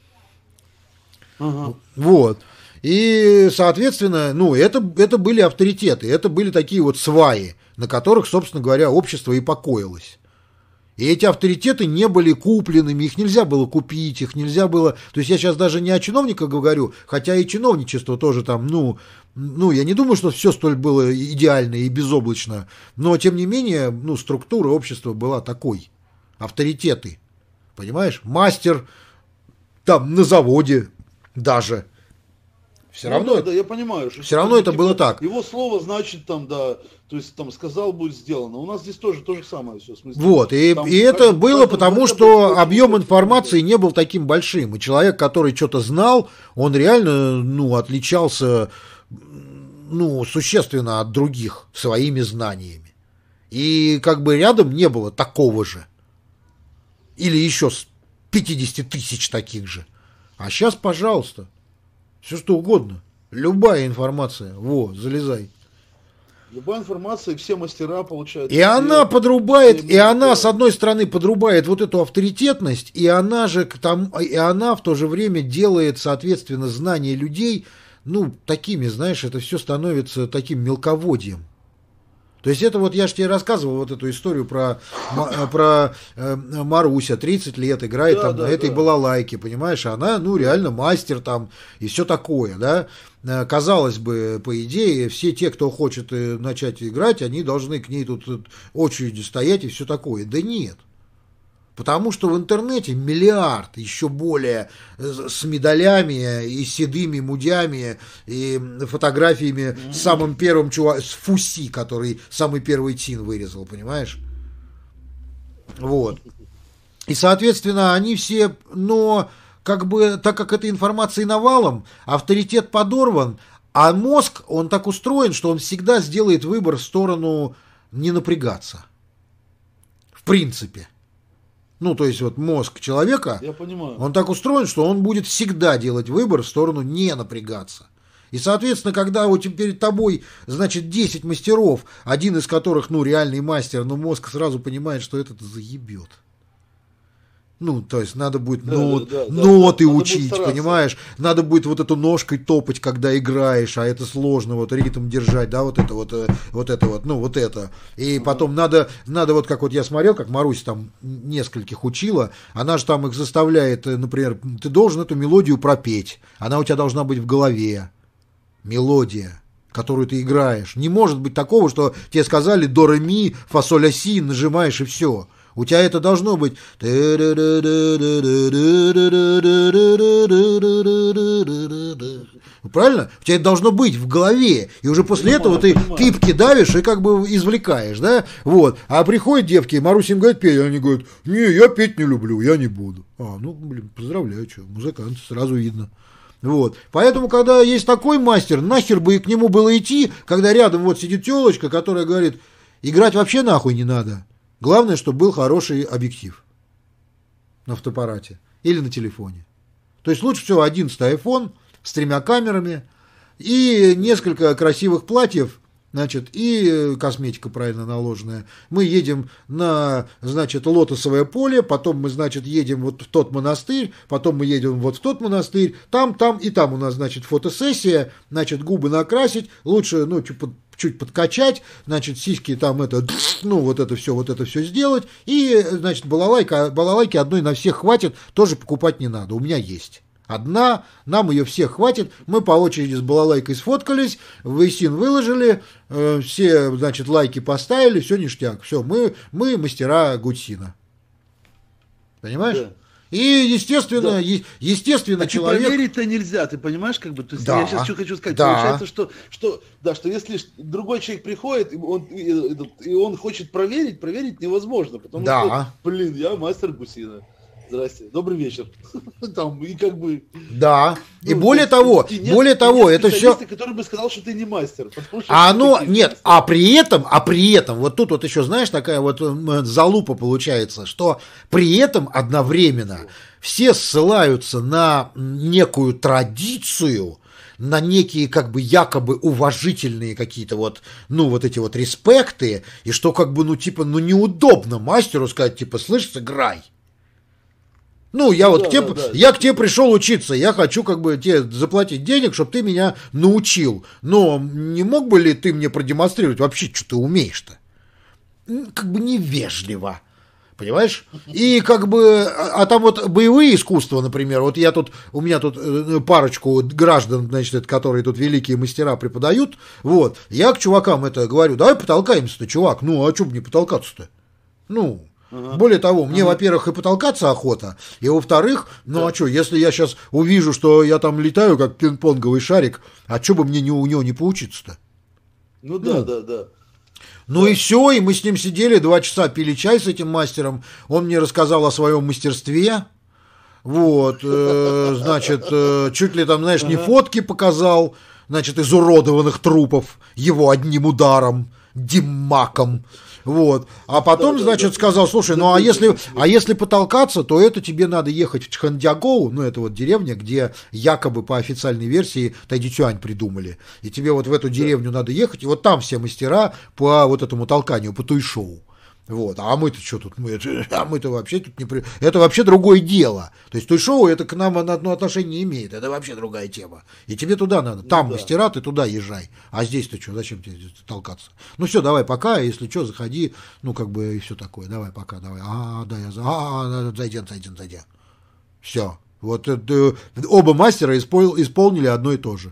Ага. Вот. И, соответственно, ну, это, это были авторитеты, это были такие вот сваи, на которых, собственно говоря, общество и покоилось. И эти авторитеты не были купленными, их нельзя было купить, их нельзя было... То есть я сейчас даже не о чиновниках говорю, хотя и чиновничество тоже там, ну, ну, я не думаю, что все столь было идеально и безоблачно, но, тем не менее, ну, структура общества была такой. Авторитеты, понимаешь? Мастер там на заводе даже. Все Ну равно да, это- да, я понимаю. что всё как равно бы, это типа, было так. Его слово значит там, да, то есть там сказал, будет сделано. У нас здесь тоже то же самое все. В смысле, Вот, и, там и в это каждом- в было каждом потому, городе что очень объем много информации всего. не был таким большим. И человек, который что-то знал, он реально, ну, отличался, ну, существенно от других своими знаниями. И как бы рядом не было такого же. Или еще с пятьдесят тысяч таких же. А сейчас, пожалуйста, все что угодно. Любая информация. Во, залезай. Любая информация, и все мастера получают. И все- она подрубает, все и она, люди, с одной стороны, подрубает вот эту авторитетность, и она же к тому, и она в то же время делает, соответственно, знания людей, ну, такими, знаешь, это все становится таким мелководьем. То есть это вот, я же тебе рассказывал вот эту историю про, Ма- про э, Маруся, тридцать лет играет Да, там да, на этой да. балалайке, понимаешь, она, ну, реально мастер там и все такое, да. Э, Казалось бы, по идее, все те, кто хочет э, начать играть, они должны к ней тут, тут очередью стоять и все такое. Да нет. Потому что в интернете миллиард, еще более, э, с медалями и седыми мудями, и фотографиями с самым первым чуваком, с Фуси, который самый первый тин вырезал, понимаешь? Вот. И, соответственно, они все, но как бы, так как этой информации навалом, авторитет подорван, а мозг, он так устроен, что он всегда сделает выбор в сторону не напрягаться. В принципе. Ну, то есть, вот мозг человека, Я понимаю. Он так устроен, что он будет всегда делать выбор в сторону не напрягаться. И, соответственно, когда вот перед тобой, значит, десять мастеров, один из которых, ну, реальный мастер, но мозг сразу понимает, что этот заебет. Ну, то есть, надо будет Да, нот, да, да, ноты да, надо учить, будет понимаешь? Надо будет вот эту ножкой топать, когда играешь, а это сложно, вот ритм держать, да, вот это вот, вот это вот, ну, вот это. И потом надо, надо вот, как вот я смотрел, как Марусь там нескольких учила, она же там их заставляет, например, ты должен эту мелодию пропеть, она у тебя должна быть в голове. Мелодия, которую ты играешь. Не может быть такого, что тебе сказали до, ре, ми, фа, соль, ля, си, нажимаешь и все. У тебя это должно быть. Правильно? У тебя это должно быть в голове. И уже после понимаю, этого ты понимаю. пипки давишь и как бы извлекаешь, да? Вот. А приходят девки, Маруся им говорит, петь, они говорят, не, я петь не люблю, я не буду. А, ну, блин, поздравляю, что, музыкант, сразу видно. Вот. Поэтому, когда есть такой мастер, нахер бы и к нему было идти, когда рядом вот сидит телочка, которая говорит, играть вообще нахуй не надо. Главное, чтобы был хороший объектив на фотоаппарате или на телефоне. То есть лучше всего одиннадцатый айфон с тремя камерами и несколько красивых платьев, значит, и косметика правильно наложенная. Мы едем на, значит, лотосовое поле, потом мы, значит, едем вот в тот монастырь, потом мы едем вот в тот монастырь, там, там и там у нас, значит, фотосессия, значит, губы накрасить, лучше, ну, чуть, чуть подкачать, значит, сиськи там это, ну, вот это все, вот это все сделать, и, значит, балалайка, балалайки одной на всех хватит, тоже покупать не надо, у меня есть. Одна, нам ее всех хватит, мы по очереди с балалайкой сфоткались, в Вейсин выложили, э, все, значит, лайки поставили, все ништяк, все, мы, мы мастера Гудсина. Понимаешь? Да. И, естественно, Да. е- естественно, А человек... проверить-то нельзя, ты понимаешь, как бы, то есть Да. я сейчас что хочу сказать, Да. получается, что, что, да, что если другой человек приходит, и он, и, и он хочет проверить, проверить невозможно, потому Да. что, блин, я мастер Гусина. Здрасте, добрый вечер. Там, и как бы... Да, и ну, более то того, есть, и нет- более и того, нет это все... специалиста, который бы сказал, что ты не мастер. Потому что А ты оно, такие нет, мастер. а при этом, а при этом, вот тут вот еще, знаешь, такая вот м, залупа получается, что при этом одновременно все ссылаются на некую традицию, на некие как бы якобы уважительные какие-то вот, ну вот эти вот респекты, и что как бы, ну типа, ну неудобно мастеру сказать, типа, слышь, сыграй. Ну, я Ну, вот да, к тебе, да, да. я к тебе пришел учиться, я хочу как бы тебе заплатить денег, чтобы ты меня научил. Но не мог бы ли ты мне продемонстрировать вообще, что ты умеешь-то? Ну, как бы невежливо. Понимаешь? И как бы, а, а там вот боевые искусства, например, вот я тут, у меня тут э, парочку граждан, значит, которые тут великие мастера преподают, вот, я к чувакам это говорю, давай потолкаемся-то, чувак, ну, а что бы не потолкаться-то? Ну, ага. Более того, мне, ага. во-первых, и потолкаться охота, и, во-вторых, ну, да. а что, если я сейчас увижу, что я там летаю, как пинг-понговый шарик, а что бы мне не, у него не поучиться-то? Ну, да, ну. да, да. Ну да. И все, и мы с ним сидели, два часа пили чай с этим мастером, он мне рассказал о своем мастерстве, вот, э, значит, э, чуть ли там, знаешь, ага. не фотки показал, значит, изуродованных трупов его одним ударом, диммаком, вот, а потом, да, значит, да, сказал, слушай, ну а если, а если потолкаться, то это тебе надо ехать в Чхандиагоу, ну это вот деревня, где якобы по официальной версии Тайдичуань придумали, и тебе вот в эту деревню да. надо ехать, и вот там все мастера по вот этому толканию, по туйшоу. Вот, а мы-то что тут, мы, а мы-то вообще тут не при... Это вообще другое дело. То есть туйшоу это к нам одно отношение не имеет, это вообще другая тема. И тебе туда надо, там ну, мастера, да. ты туда езжай. А здесь-то что, зачем тебе толкаться? Ну все, давай пока, если что, заходи, ну как бы и все такое, давай пока, давай. А, да, я за, а, зайдем, зайдем, зайдем. Все, вот это, оба мастера испол... исполнили одно и то же.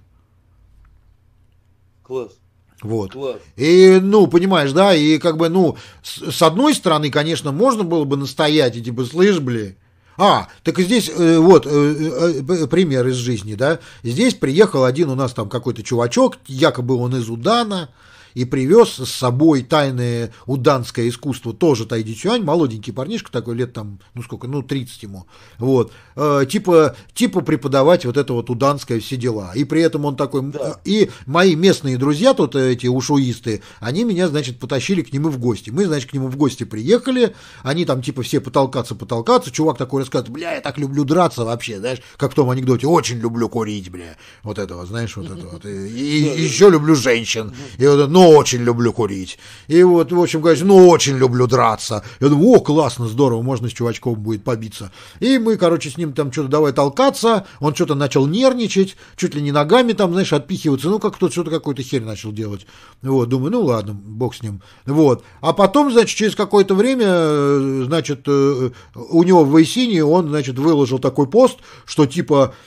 Класс. Вот. Класс. И, ну, понимаешь, да, и как бы, ну, с, с одной стороны, конечно, можно было бы настоять, и типа, слышь, бля, а, так и здесь, э, вот, э, э, пример из жизни, да, здесь приехал один у нас там какой-то чувачок, якобы он из Удана, и привез с собой тайное уданское искусство, тоже Тайди Цюань, молоденький парнишка такой, лет там, ну сколько, ну тридцать ему, вот, э, типа, типа преподавать вот это вот уданское все дела, и при этом он такой, Да. и мои местные друзья тут, эти ушуисты, они меня, значит, потащили к нему в гости, мы, значит, к нему в гости приехали, они там типа все потолкаться, потолкаться, чувак такой рассказывает, бля, я так люблю драться вообще, знаешь, как в том анекдоте, очень люблю курить, бля, вот это вот, знаешь, вот это вот, и, и еще люблю женщин, и вот, ну, очень люблю курить, и вот, в общем, говорит, ну, очень люблю драться, я думаю, о, классно, здорово, можно с чувачком будет побиться, и мы, короче, с ним там что-то давай толкаться, он что-то начал нервничать, чуть ли не ногами там, знаешь, отпихиваться, ну, как кто-то что-то какую-то херь начал делать, вот, думаю, ну, ладно, бог с ним, вот, а потом, значит, через какое-то время, значит, у него в Вейсине он, значит, выложил такой пост, что типа,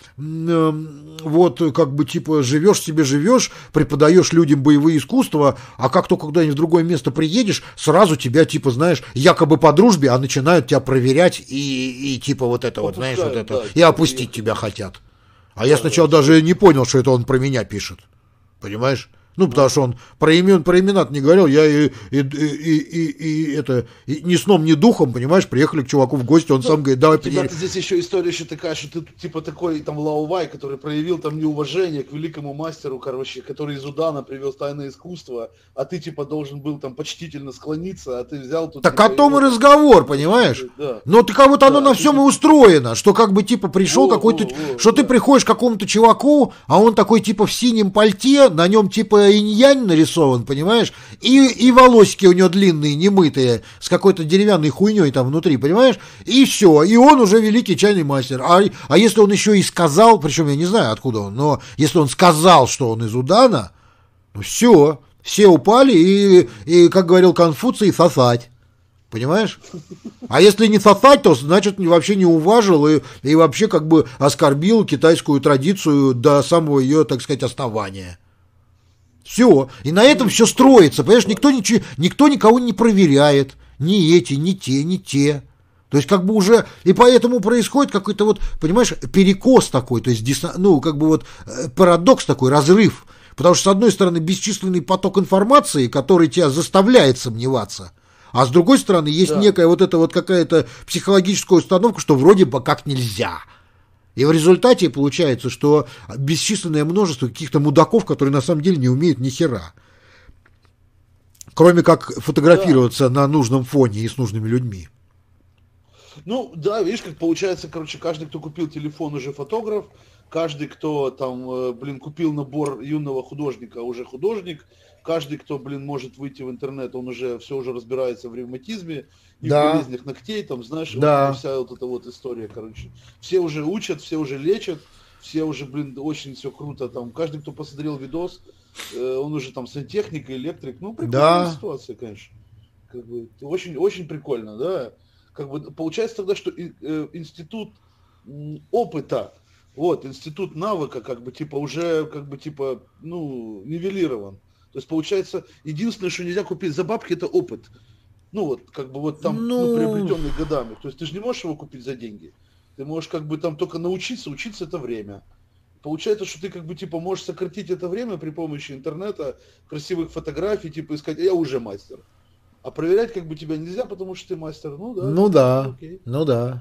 вот, как бы, типа, живешь себе, живешь, преподаешь людям боевые искусства, а как только куда-нибудь в другое место приедешь, сразу тебя, типа, знаешь, якобы по дружбе, а начинают тебя проверять и, и типа, вот это вот, знаешь, вот это, да, и опустить тебя хотят. А я сначала даже не понял, что это он про меня пишет, понимаешь? Ну, потому что он про имен, про имена не говорил, я и, и, и, и, и это и ни сном, ни духом, понимаешь, приехали к чуваку в гости, он ну, сам говорит, давай приедем. Здесь еще история еще такая, что ты типа такой там Лаовай, который проявил там неуважение к великому мастеру, короче, который из Удана привез тайное искусство, а ты типа должен был там почтительно склониться, а ты взял тут... Так типа, о том и разговор, понимаешь? Да. Но ты как будто да, оно на всем ты... и устроено, что как бы типа пришел во, какой-то, во, во, что да. Ты приходишь к какому-то чуваку, а он такой типа в синем пальте, на нем типа инь-янь нарисован, понимаешь, и, и волосики у него длинные, немытые, с какой-то деревянной хуйней там внутри, понимаешь, и все, и он уже великий чайный мастер, а, а если он еще и сказал, причем я не знаю откуда он, но если он сказал, что он из Удана, ну все, все упали и, и как говорил Конфуций, сосать. Понимаешь? А если не сосать, то значит вообще не уважил и, и вообще как бы оскорбил китайскую традицию до самого ее, так сказать, основания. Все. И на этом все строится. Понимаешь, никто, ничего, никто никого не проверяет. Ни эти, ни те, ни те. То есть как бы уже... И поэтому происходит какой-то вот, понимаешь, перекос такой. То есть, ну, как бы вот парадокс такой, разрыв. Потому что, с одной стороны, бесчисленный поток информации, который тебя заставляет сомневаться. А с другой стороны, есть да. некая вот эта вот какая-то психологическая установка, что вроде бы как нельзя. И в результате получается, что бесчисленное множество каких-то мудаков, которые на самом деле не умеют ни хера. Кроме как фотографироваться да. на нужном фоне и с нужными людьми. Ну, да, видишь, как получается, короче, каждый, кто купил телефон, уже фотограф, каждый, кто там, блин, купил набор юного художника, уже художник, каждый, кто, блин, может выйти в интернет, он уже все уже разбирается в ревматизме и да. в болезнях ногтей, там, знаешь, да. вот вся вот эта вот история, короче. Все уже учат, все уже лечат, все уже, блин, очень все круто, там, каждый, кто посмотрел видос, э, он уже там сантехник, электрик, ну, прикольная да. ситуация, конечно. Как бы, очень, очень прикольно, да. Как бы, получается тогда, что э, институт э, опыта, вот, институт навыка, как бы, типа, уже, как бы, типа, ну, нивелирован. То есть, получается, единственное, что нельзя купить за бабки, это опыт. Ну, вот, как бы, вот там, ну... ну, приобретенный годами. То есть, ты же не можешь его купить за деньги. Ты можешь, как бы, там только научиться, учиться это время. Получается, что ты, как бы, типа, можешь сократить это время при помощи интернета, красивых фотографий, типа, искать, я уже мастер. А проверять, как бы, тебя нельзя, потому что ты мастер. Ну, да. Ну, да. Окей. Ну, да.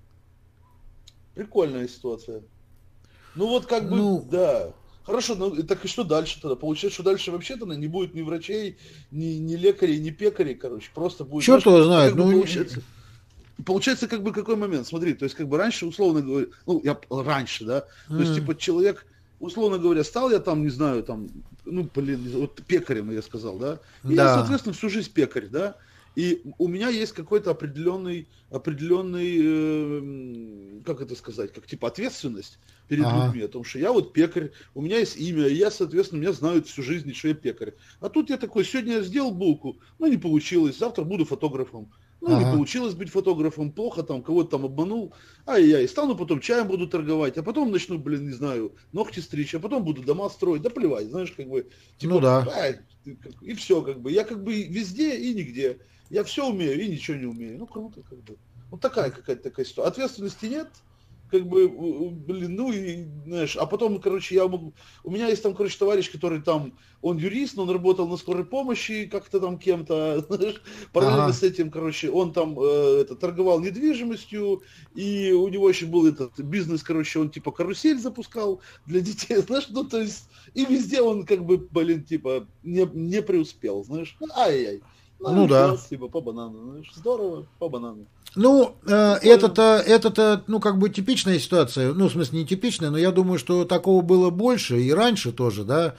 Прикольная ситуация. Ну, вот, как бы, ну... да. Хорошо, ну так и что дальше тогда? Получается, что дальше вообще-то не будет ни врачей, ни, ни лекарей, ни пекарей, короче, просто будет... Черт его знает, ну... Получается, получается, как бы, какой момент, смотри, то есть, как бы, раньше, условно говоря, ну, я раньше, да, то mm. есть, типа, человек, условно говоря, стал я там, не знаю, там, ну, блин, вот пекарем, я сказал, да, и да. я, соответственно, всю жизнь пекарь, да, и у меня есть какой-то определенный, определенный, э, как это сказать, как, типа, ответственность перед ага. людьми, о том, что я вот пекарь, у меня есть имя, и я, соответственно, меня знают всю жизнь, что я пекарь. А тут я такой, сегодня я сделал булку, ну, не получилось, завтра буду фотографом. Ну, ага. не получилось быть фотографом, плохо там, кого-то там обманул, ай-яй, стану потом чаем буду торговать, а потом начну, блин, не знаю, ногти стричь, а потом буду дома строить, да плевать, знаешь, как бы, типа, ну, да. ай, и все, как бы, я как бы везде и нигде, я все умею и ничего не умею, ну, круто, как бы. Вот такая какая-то такая ситуация. Ответственности нет, как бы, блин, ну и, знаешь, а потом, короче, я могу, у меня есть там, короче, товарищ, который там, он юрист, но он работал на скорой помощи как-то там кем-то, знаешь, параллельно Ага. с этим, короче, он там э, это, торговал недвижимостью, и у него еще был этот бизнес, короче, он типа карусель запускал для детей, знаешь, ну, то есть, и везде он, как бы, блин, типа, не, не преуспел, знаешь, ну, ай-яй. Ну, Ну и да. класс, типа, по банану, знаешь, здорово, по банану. Ну, э, это-то, это-то, ну, как бы типичная ситуация. Ну, в смысле, не типичная, но я думаю, что такого было больше и раньше тоже, да.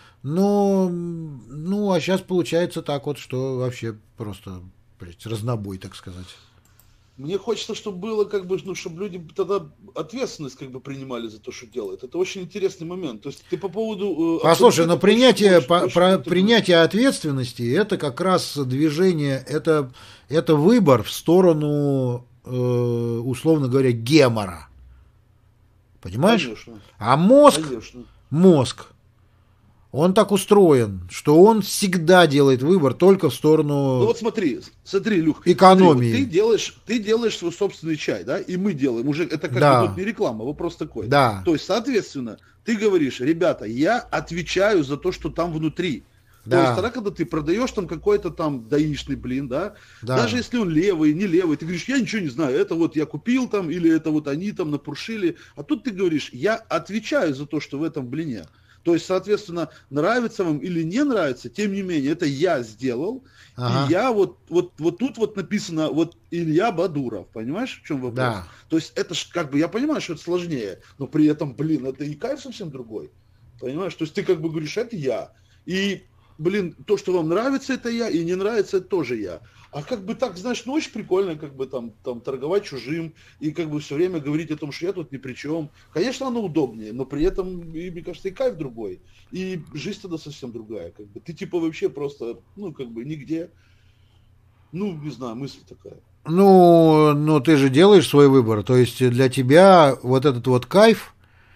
Но, ну, а сейчас получается так вот, что вообще просто, блядь, разнобой, так сказать. Мне хочется, чтобы было, как бы, ну, чтобы люди тогда ответственность, как бы, принимали за то, что делают. Это очень интересный момент. То есть ты по поводу... э, Послушай, но авторитета принятие, очень- по- очень про- круто принятие ответственности это как раз движение, это, это выбор в сторону, э, условно говоря, гемора. Понимаешь? Конечно, А мозг, конечно. мозг, он так устроен, что он всегда делает выбор только в Ну сторону вот смотри, смотри, Люх, экономии. смотри, вот ты делаешь, ты делаешь свой собственный чай, да, и мы делаем. Уже это как Да. бы тут не реклама, вопрос такой. Да. То есть, соответственно, ты говоришь, ребята, я отвечаю за то, что там внутри. То Да. есть тогда, когда ты продаешь там какой-то там даишный блин, да, Да. даже если он левый, не левый, ты говоришь, я ничего не знаю, это вот я купил там, или это вот они там напуршили, а тут ты говоришь, я отвечаю за то, что в этом блине. То есть, соответственно, нравится вам или не нравится, тем не менее, это я сделал, Ага. и я вот, вот, вот тут вот написано, вот Илья Бадуров, понимаешь, в чем вопрос? Да. То есть это ж как бы, я понимаю, что это сложнее, но при этом, блин, это и кайф совсем другой, понимаешь? То есть ты как бы говоришь, это я, и, блин, то, что вам нравится, это я, и не нравится, это тоже я. А как бы так, знаешь, ну очень прикольно, как бы там, там торговать чужим и как бы все время говорить о том, что я тут ни при чем. Конечно, оно удобнее, но при этом, и, мне кажется, и кайф другой. И жизнь тогда совсем другая. Как бы. Ты типа вообще просто, ну, как бы нигде. Ну, не знаю, мысль такая. Ну, ну, ты же делаешь свой выбор. То есть для тебя вот этот вот кайф,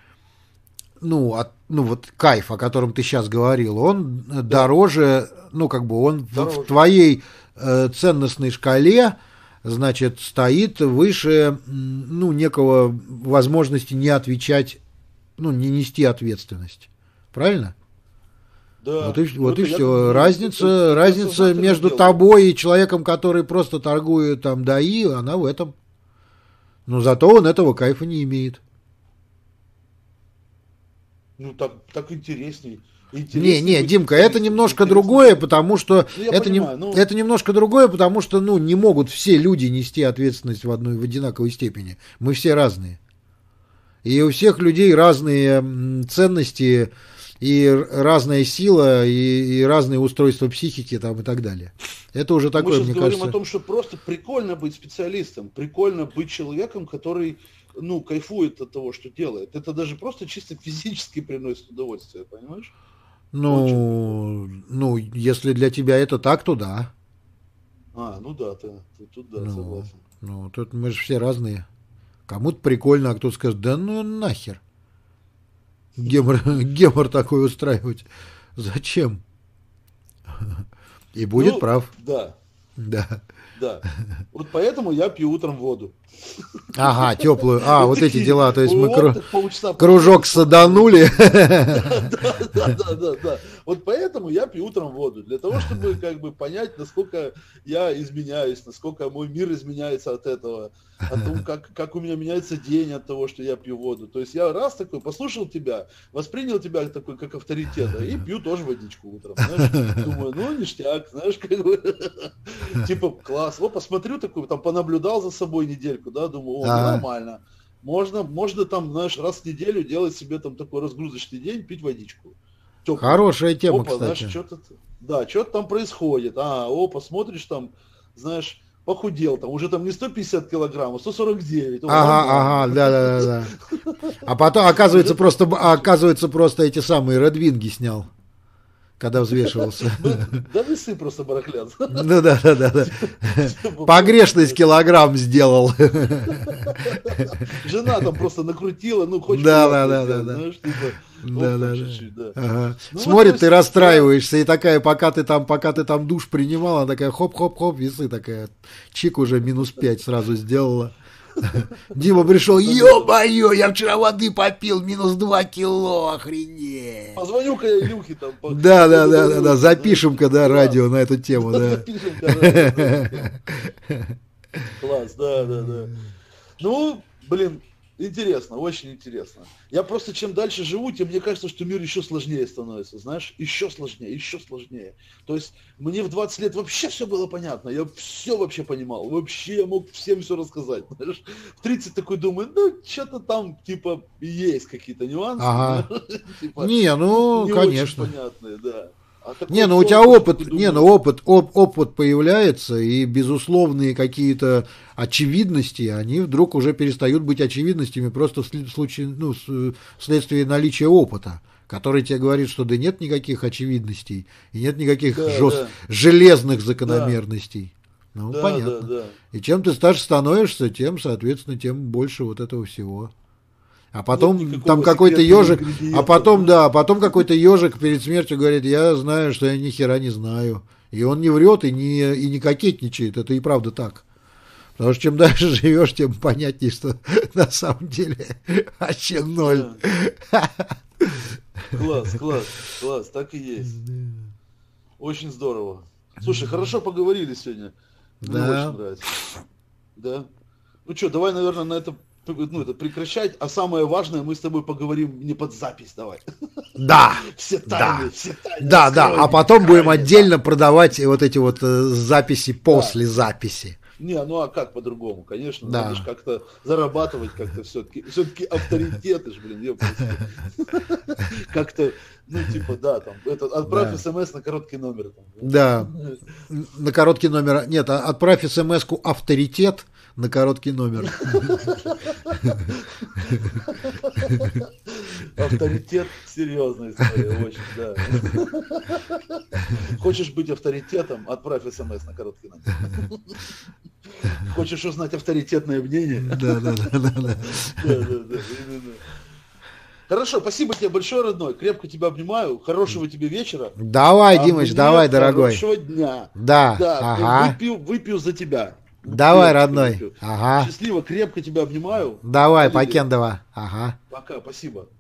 ну, от, ну вот кайф, о котором ты сейчас говорил, он да. дороже, ну, как бы он дороже. В, в твоей э, ценностной шкале, значит, стоит выше, ну, некого возможности не отвечать, ну, не нести ответственность. Правильно? Да. Вот и, вот и это все. Я, разница это, это разница между делаю. тобой и человеком, который просто торгует там даи, она в этом. Но зато он этого кайфа не имеет. Ну, так, так интересней. Не, не, Димка, это немножко другое, потому что ну, это, понимаю, не, ну... это немножко другое, потому что ну, не могут все люди нести ответственность в одной в одинаковой степени. Мы все разные. И у всех людей разные ценности, и разная сила, и, и разные устройства психики там, и так далее. Это уже такое, Мы сейчас мне говорим кажется... о том, что просто прикольно быть специалистом, прикольно быть человеком, который, ну, кайфует от того, что делает. Это даже просто чисто физически приносит удовольствие, понимаешь? Ну, ну, если для тебя это так, то да. А, ну да, ты, ты тут да, ну, согласен. Ну, тут мы же все разные. Кому-то прикольно, а кто-то скажет, да ну нахер. Гемор, гемор такой устраивать. Зачем? И будет ну, прав. Да. Да. Да. Вот поэтому я пью утром воду. Ага, теплую. А, вот эти дела. То есть мы вот, кружок саданули. Да, да, да, да, да. Вот поэтому я пью утром воду. Для того, чтобы как бы понять, насколько я изменяюсь, насколько мой мир изменяется от этого, о том, как, как у меня меняется день от того, что я пью воду. То есть я раз такой послушал тебя, воспринял тебя такой как авторитета и пью тоже водичку утром. Знаешь? Думаю, ну ништяк, знаешь, как бы типа класс. Вот посмотрю такой, там понаблюдал за собой недельку, да, думаю, о, А. нормально. Можно, можно там, знаешь, раз в неделю делать себе там такой разгрузочный день, пить водичку. Теплую. Хорошая тема, опа, кстати. Знаешь, что-то, да, что-то там происходит. А, о, посмотришь там, знаешь, похудел там, уже там не сто пятьдесят килограмм, а сто сорок девять. О, ага, нормально. ага, да, да, да, да. А потом, оказывается, просто, оказывается, просто эти самые редвинги снял, когда взвешивался. Да весы просто барахлят. Ну да, да, да, да. Погрешность килограмм сделал. Жена там просто накрутила, ну хочешь. Да, да, да, да, да. Знаешь, типа, Да, оп, да, чуть-чуть, да. Ага. Ну, Смотрит, вот, ты есть, расстраиваешься, и такая, пока ты там, пока ты там душ принимал, она такая хоп-хоп-хоп, весы такая, чик уже минус пять сразу сделала. Дима пришел, ё-моё, я вчера воды попил, минус два кило, охренеть. Позвоню-ка я Илюхе там. Да, да, да, да, да, запишем-ка, да, радио на эту тему, да. Запишем-ка радио. Класс, да, да, да. Ну, блин, интересно, очень интересно. Я просто чем дальше живу, тем мне кажется, что мир еще сложнее становится, знаешь, еще сложнее, еще сложнее. То есть мне в двадцать лет вообще все было понятно, я все вообще понимал, вообще я мог всем все рассказать. Знаешь? В тридцать такой думаю, ну, что-то там, типа, есть какие-то нюансы. Ага. Типа, не, ну, не конечно. очень понятные, да. А не, ну у тебя опыт, не, ну опыт, оп, опыт появляется, и безусловные какие-то очевидности, они вдруг уже перестают быть очевидностями просто в случае, ну, вследствие наличия опыта, который тебе говорит, что да нет никаких очевидностей, и нет никаких да, жест... да. железных закономерностей. Да. Ну, да, понятно. Да, да. И чем ты старше становишься, тем, соответственно, тем больше вот этого всего. А потом там какой-то ежик, а потом, да, а потом какой-то ежик перед смертью говорит, я знаю, что я ни хера не знаю. И он не врет и не, и не кокетничает, это и правда так. Потому что чем дальше живешь, тем понятнее, что на самом деле вообще ноль. Класс, класс, класс, так и есть. Очень здорово. Слушай, хорошо поговорили сегодня. Мне да. очень нравится. Да. Ну что, давай, наверное, на это ну, это прекращать, а самое важное, мы с тобой поговорим не под запись, давай. Да. Все тайны, да. все тайны. Да, да, а потом будем отдельно да. продавать вот эти вот э, записи после да. записи. Не, ну а как по-другому, конечно, да. надо же как-то зарабатывать, как-то все-таки, все-таки авторитеты ж, блин, как-то, ну типа, да, там, это, отправь смс на короткий номер. Там, да, на короткий номер, нет, отправь смс-ку авторитет на короткий номер. Авторитет, серьезная история, очень, да. Хочешь быть авторитетом, отправь смс на короткий номер. Хочешь узнать авторитетное мнение? Да, да, да, да, да. Да, да, да. Хорошо, спасибо тебе большое, родной. Крепко тебя обнимаю. Хорошего тебе вечера. Давай, а Димыч, давай, дорогой. Хорошего дня. Да, да ага. Выпью, выпью за тебя. Давай, крепко, родной. Выпью. Ага. Счастливо, крепко тебя обнимаю. Давай, Покендова. Ага. Пока, спасибо.